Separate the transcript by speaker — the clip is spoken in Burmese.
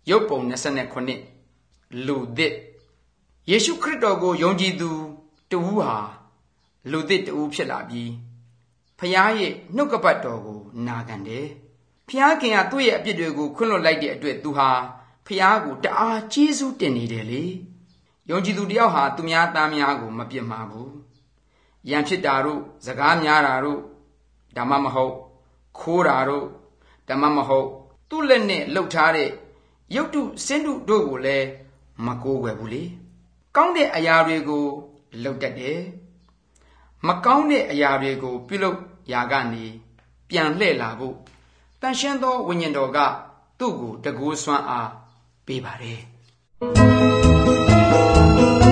Speaker 1: ရုပ်ပုံ29လူသစ်ယေရှုခရစ်တော်ကိုယုံကြည်သူတဦးဟာလူသစ်တဦးဖြစ်လာပြီးဖခင်ရဲ့နှုတ်ကပတ်တော်ကိုနာခံတယ်ဖခင်ကသူ့ရဲ့အပြစ်တွေကိုခွင့်လွှတ်လိုက်တဲ့အတွက်သူဟာဖခင်ကိုတအားကျေးဇူးတင်နေတယ်လေယုံကြည်သူတယောက်ဟာသူများသားများကိုမပြစ်မှားဘူးရန်ဖြစ်တာတို့စကားများတာတို့ဒါမှမဟုတ်ခိုးတာတို့ဒါမှမဟုတ်သူ့လက်နဲ့လှုပ်ထားတဲ့ရုပ်တုစင်းတုတို့ကိုလည်းမကိုးကွယ်ဘူးလေကောင်းတဲ့အရာတွေကိုလုပ်တတ်တယ်မကောင်းတဲ့အရာတွေကိုပြုလုပ်ရာကနေပြန်လှည့်လာဖို့တန်ရှင်းသောဝိညာဉ်တော်ကသူ့ကိုတကူစွမ်းအားပေးပါတယ်